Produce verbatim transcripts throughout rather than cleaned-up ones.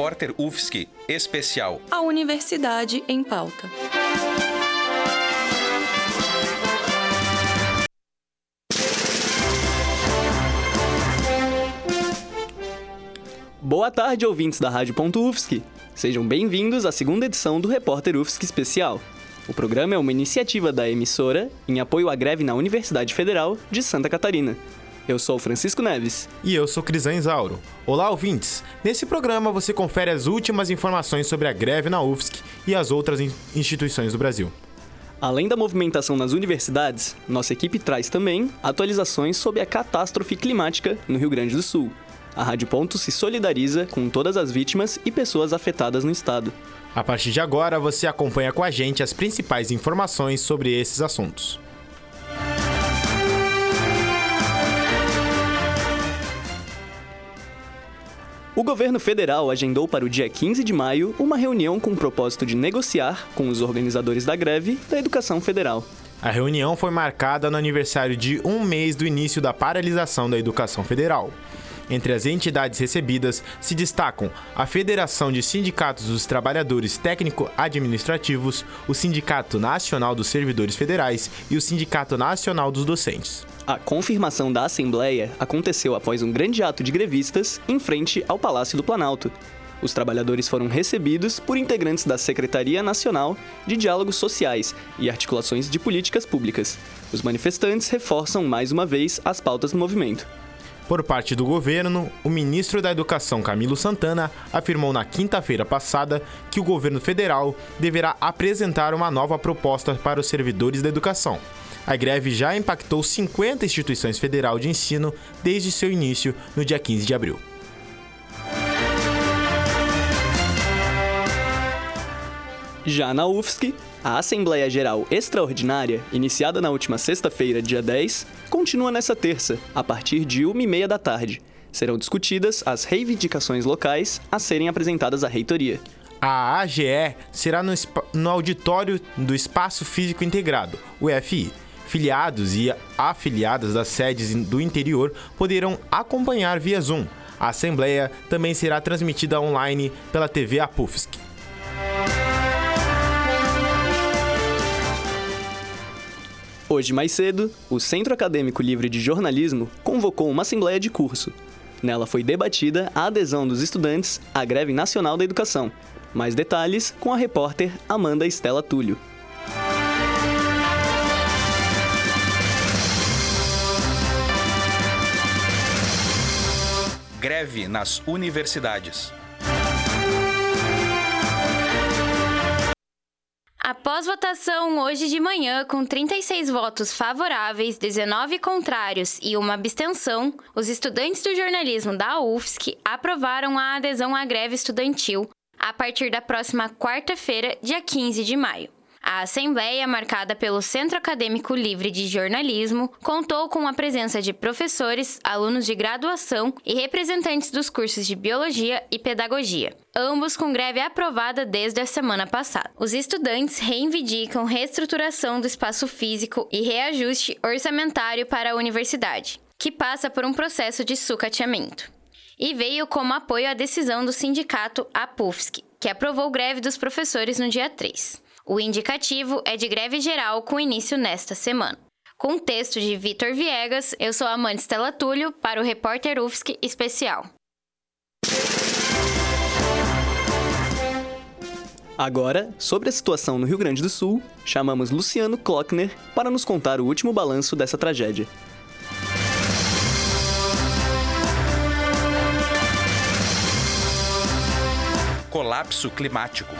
Repórter U F S C Especial. A Universidade em Pauta. Boa tarde, ouvintes da Rádio U F S C. Sejam bem-vindos à segunda edição do Repórter U F S C Especial. O programa é uma iniciativa da emissora em apoio à greve na Universidade Federal de Santa Catarina. Eu sou Francisco Neves. E eu sou Crisan Isauro. Olá, ouvintes! Nesse programa você confere as últimas informações sobre a greve na U F S C e as outras instituições do Brasil. Além da movimentação nas universidades, nossa equipe traz também atualizações sobre a catástrofe climática no Rio Grande do Sul. A Rádio Ponto se solidariza com todas as vítimas e pessoas afetadas no estado. A partir de agora, você acompanha com a gente as principais informações sobre esses assuntos. O governo federal agendou para o dia quinze de maio uma reunião com o propósito de negociar com os organizadores da greve da educação federal. A reunião foi marcada no aniversário de um mês do início da paralisação da educação federal. Entre as entidades recebidas se destacam a Federação de Sindicatos dos Trabalhadores Técnico-Administrativos, o Sindicato Nacional dos Servidores Federais e o Sindicato Nacional dos Docentes. A confirmação da Assembleia aconteceu após um grande ato de grevistas em frente ao Palácio do Planalto. Os trabalhadores foram recebidos por integrantes da Secretaria Nacional de Diálogos Sociais e Articulações de Políticas Públicas. Os manifestantes reforçam mais uma vez as pautas do movimento. Por parte do governo, o ministro da Educação, Camilo Santana, afirmou na quinta-feira passada que o governo federal deverá apresentar uma nova proposta para os servidores da educação. A greve já impactou cinquenta instituições federais de ensino desde seu início no dia quinze de abril. Já na U F S C, a Assembleia Geral Extraordinária, iniciada na última sexta-feira, dia dez, continua nessa terça, a partir de uma e meia da tarde. Serão discutidas as reivindicações locais a serem apresentadas à reitoria. A A G E será no, no auditório do Espaço Físico Integrado, o E F I. Filiados e afiliadas das sedes do interior poderão acompanhar via Zoom. A Assembleia também será transmitida online pela T V A P U F S C. Hoje, mais cedo, o Centro Acadêmico Livre de Jornalismo convocou uma assembleia de curso. Nela foi debatida a adesão dos estudantes à Greve Nacional da Educação. Mais detalhes com a repórter Amanda Estela Túlio. Greve nas universidades. Após votação hoje de manhã, com trinta e seis votos favoráveis, dezenove contrários e uma abstenção, os estudantes do jornalismo da U F S C aprovaram a adesão à greve estudantil a partir da próxima quarta-feira, dia quinze de maio. A assembleia, marcada pelo Centro Acadêmico Livre de Jornalismo, contou com a presença de professores, alunos de graduação e representantes dos cursos de Biologia e Pedagogia, ambos com greve aprovada desde a semana passada. Os estudantes reivindicam reestruturação do espaço físico e reajuste orçamentário para a universidade, que passa por um processo de sucateamento. E veio como apoio à decisão do sindicato A P U F S C, que aprovou greve dos professores no dia três. O indicativo é de greve geral com início nesta semana. Com texto de Vitor Viegas, eu sou Amanda Estela Túlio para o Repórter U F S C Especial. Agora, sobre a situação no Rio Grande do Sul, chamamos Luciano Klockner para nos contar o último balanço dessa tragédia. Colapso climático.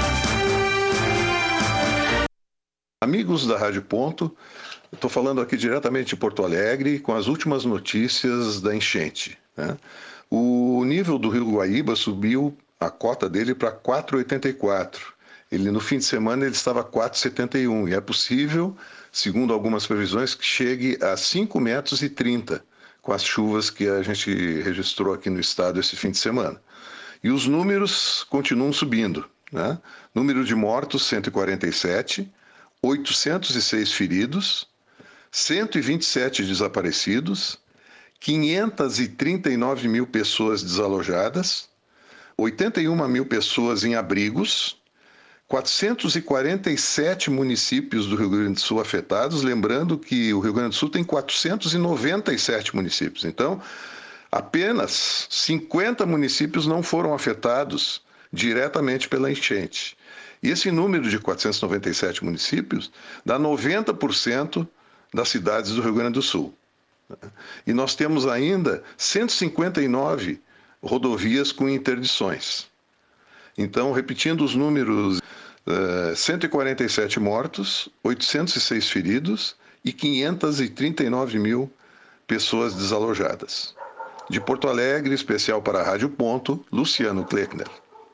Amigos da Rádio Ponto, eu estou falando aqui diretamente de Porto Alegre com as últimas notícias da enchente, né? O nível do Rio Guaíba subiu a cota dele para quatro vírgula oitenta e quatro. Ele, no fim de semana ele estava quatro vírgula setenta e um e é possível, segundo algumas previsões, que chegue a cinco vírgula trinta metros com as chuvas que a gente registrou aqui no estado esse fim de semana. E os números continuam subindo, né? Número de mortos, cento e quarenta e sete, oitocentos e seis feridos, cento e vinte e sete desaparecidos, quinhentas e trinta e nove mil pessoas desalojadas, oitenta e uma mil pessoas em abrigos, quatrocentos e quarenta e sete municípios do Rio Grande do Sul afetados, lembrando que o Rio Grande do Sul tem quatrocentos e noventa e sete municípios. Então, apenas cinquenta municípios não foram afetados diretamente pela enchente. E esse número de quatrocentos e noventa e sete municípios dá noventa por cento das cidades do Rio Grande do Sul. E nós temos ainda cento e cinquenta e nove rodovias com interdições. Então, repetindo os números, uh, cento e quarenta e sete mortos, oitocentos e seis feridos e quinhentos e trinta e nove mil pessoas desalojadas. De Porto Alegre, especial para a Rádio Ponto, Luciano Kleckner.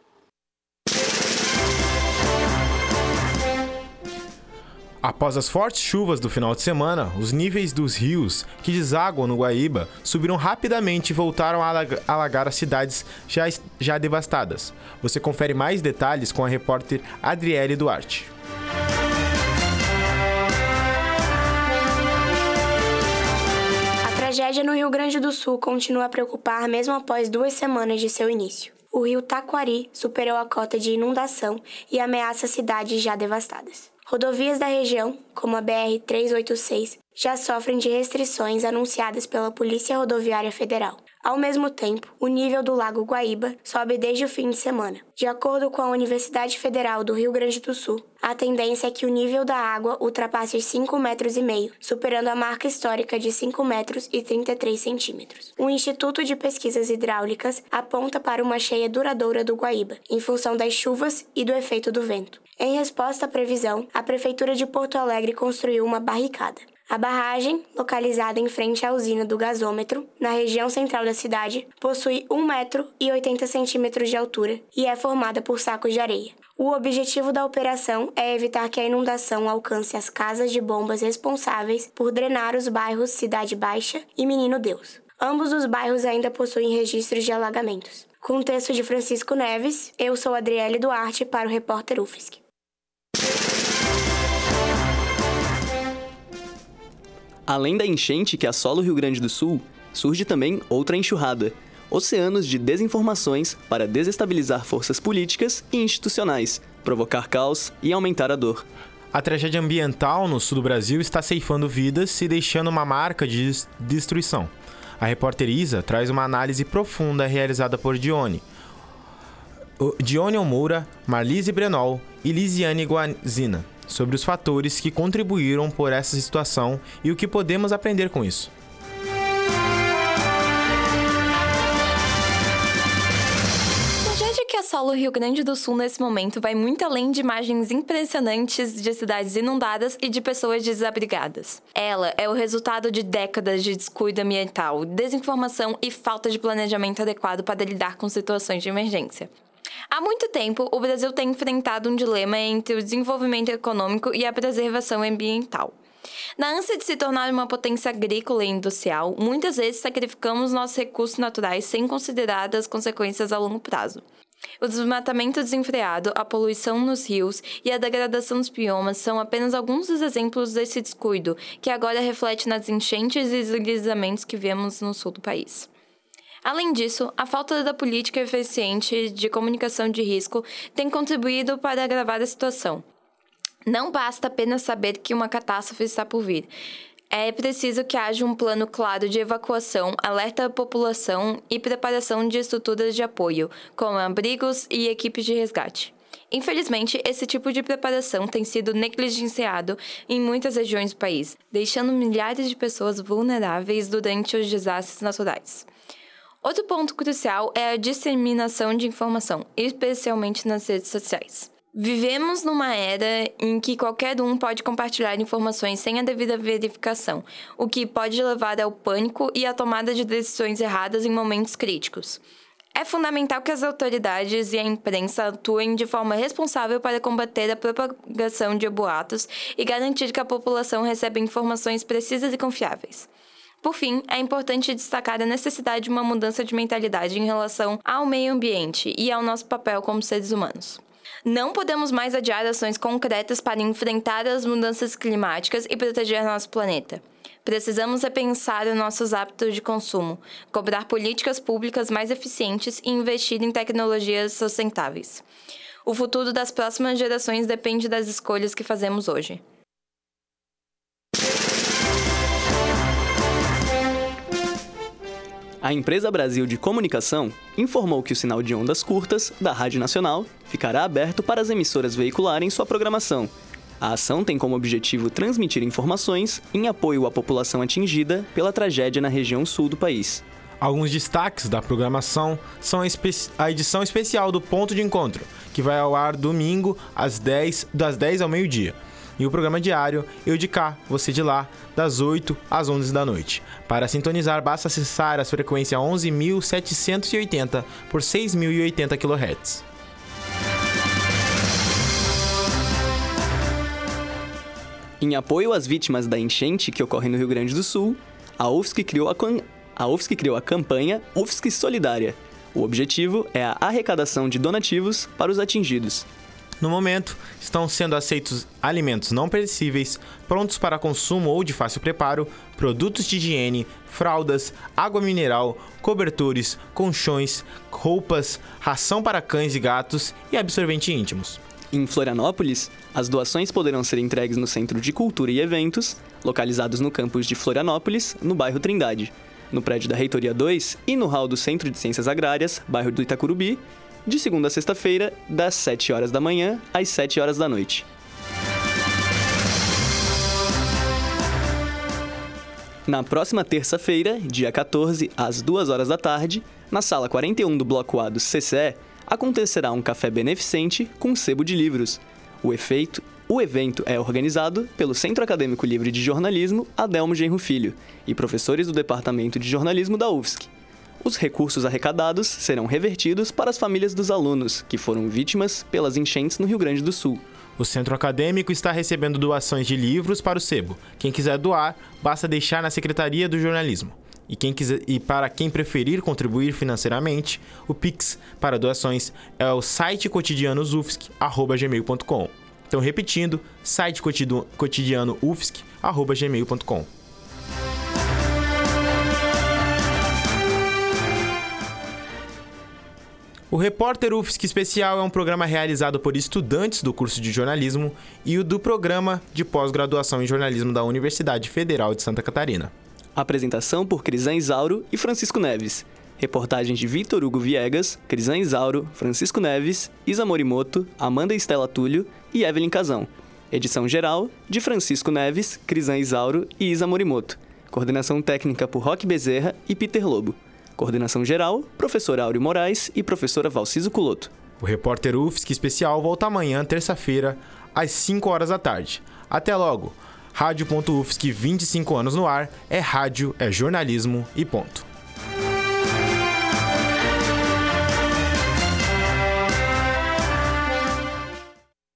Após as fortes chuvas do final de semana, os níveis dos rios que desaguam no Guaíba subiram rapidamente e voltaram a alagar as cidades já, já devastadas. Você confere mais detalhes com a repórter Adriele Duarte. A tragédia no Rio Grande do Sul continua a preocupar mesmo após duas semanas de seu início. O rio Taquari superou a cota de inundação e ameaça cidades já devastadas. Rodovias da região, como a B R trezentos e oitenta e seis, já sofrem de restrições anunciadas pela Polícia Rodoviária Federal. Ao mesmo tempo, o nível do Lago Guaíba sobe desde o fim de semana. De acordo com a Universidade Federal do Rio Grande do Sul, a tendência é que o nível da água ultrapasse os cinco metros e meio, superando a marca histórica de cinco metros e trinta e três centímetros. O Instituto de Pesquisas Hidráulicas aponta para uma cheia duradoura do Guaíba, em função das chuvas e do efeito do vento. Em resposta à previsão, a Prefeitura de Porto Alegre construiu uma barricada. A barragem, localizada em frente à usina do gasômetro, na região central da cidade, possui um metro e oitenta centímetros de altura e é formada por sacos de areia. O objetivo da operação é evitar que a inundação alcance as casas de bombas responsáveis por drenar os bairros Cidade Baixa e Menino Deus. Ambos os bairros ainda possuem registros de alagamentos. Com o texto de Francisco Neves, eu sou Adriele Duarte para o repórter U F S C. Além da enchente que assola o Rio Grande do Sul, surge também outra enxurrada. Oceanos de desinformações para desestabilizar forças políticas e institucionais, provocar caos e aumentar a dor. A tragédia ambiental no sul do Brasil está ceifando vidas e deixando uma marca de destruição. A repórter Isa traz uma análise profunda realizada por Dione. Dione Moura, Marlise Brenol e Lisiane Guazina, sobre os fatores que contribuíram por essa situação e o que podemos aprender com isso. A tragédia que assola o Rio Grande do Sul nesse momento vai muito além de imagens impressionantes de cidades inundadas e de pessoas desabrigadas. Ela é o resultado de décadas de descuido ambiental, desinformação e falta de planejamento adequado para lidar com situações de emergência. Há muito tempo, o Brasil tem enfrentado um dilema entre o desenvolvimento econômico e a preservação ambiental. Na ânsia de se tornar uma potência agrícola e industrial, muitas vezes sacrificamos nossos recursos naturais sem considerar as consequências a longo prazo. O desmatamento desenfreado, a poluição nos rios e a degradação dos biomas são apenas alguns dos exemplos desse descuido, que agora reflete nas enchentes e deslizamentos que vemos no sul do país. Além disso, a falta da política eficiente de comunicação de risco tem contribuído para agravar a situação. Não basta apenas saber que uma catástrofe está por vir. É preciso que haja um plano claro de evacuação, alerta à população e preparação de estruturas de apoio, como abrigos e equipes de resgate. Infelizmente, esse tipo de preparação tem sido negligenciado em muitas regiões do país, deixando milhares de pessoas vulneráveis durante os desastres naturais. Outro ponto crucial é a disseminação de informação, especialmente nas redes sociais. Vivemos numa era em que qualquer um pode compartilhar informações sem a devida verificação, o que pode levar ao pânico e à tomada de decisões erradas em momentos críticos. É fundamental que as autoridades e a imprensa atuem de forma responsável para combater a propagação de boatos e garantir que a população receba informações precisas e confiáveis. Por fim, é importante destacar a necessidade de uma mudança de mentalidade em relação ao meio ambiente e ao nosso papel como seres humanos. Não podemos mais adiar ações concretas para enfrentar as mudanças climáticas e proteger nosso planeta. Precisamos repensar os nossos hábitos de consumo, cobrar políticas públicas mais eficientes e investir em tecnologias sustentáveis. O futuro das próximas gerações depende das escolhas que fazemos hoje. A Empresa Brasil de Comunicação informou que o sinal de ondas curtas da Rádio Nacional ficará aberto para as emissoras veicularem sua programação. A ação tem como objetivo transmitir informações em apoio à população atingida pela tragédia na região sul do país. Alguns destaques da programação são a, espe- a edição especial do Ponto de Encontro, que vai ao ar domingo às dez, das dez ao meio-dia. E o programa diário Eu de Cá, Você de Lá, das oito às onze da noite. Para sintonizar, basta acessar a frequência onze mil setecentos e oitenta por seis mil e oitenta quilohertz. Em apoio às vítimas da enchente que ocorre no Rio Grande do Sul, a U F S C criou a, a, U F S C criou a campanha U F S C Solidária. O objetivo é a arrecadação de donativos para os atingidos. No momento, estão sendo aceitos alimentos não perecíveis, prontos para consumo ou de fácil preparo, produtos de higiene, fraldas, água mineral, cobertores, colchões, roupas, ração para cães e gatos e absorvente íntimos. Em Florianópolis, as doações poderão ser entregues no Centro de Cultura e Eventos, localizados no campus de Florianópolis, no bairro Trindade, no prédio da Reitoria dois e no hall do Centro de Ciências Agrárias, bairro do Itacurubi, de segunda a sexta-feira, das sete horas da manhã às sete horas da noite. Na próxima terça-feira, dia quatorze, às duas horas da tarde, na sala quarenta e um do Bloco A do C C E, acontecerá um café beneficente com sebo de livros. O, efeito, o evento é organizado pelo Centro Acadêmico Livre de Jornalismo Adelmo Genro Filho e professores do Departamento de Jornalismo da U F S C. Os recursos arrecadados serão revertidos para as famílias dos alunos que foram vítimas pelas enchentes no Rio Grande do Sul. O centro acadêmico está recebendo doações de livros para o sebo. Quem quiser doar, basta deixar na Secretaria do Jornalismo. E, quem quiser, e para quem preferir contribuir financeiramente, o Pix para doações é o site cotidianosufsc arroba gmail ponto com. Então, repetindo, site cotidianoufsc arroba gmail ponto com. O Repórter U F S C Especial é um programa realizado por estudantes do curso de jornalismo e o do programa de pós-graduação em jornalismo da Universidade Federal de Santa Catarina. Apresentação por Crisan Isauro e Francisco Neves. Reportagens de Vitor Hugo Viegas, Crisan Isauro, Francisco Neves, Isa Morimoto, Amanda Estela Túlio e Evelyn Casão. Edição geral de Francisco Neves, Crisan Isauro e Isa Morimoto. Coordenação técnica por Roque Bezerra e Peter Lobo. Coordenação geral, professor Áureo Moraes e professora Valciso Culoto. O Repórter U F S C Especial volta amanhã, terça-feira, às cinco horas da tarde. Até logo! Rádio.U F S C, vinte e cinco anos no ar, é rádio, é jornalismo e ponto.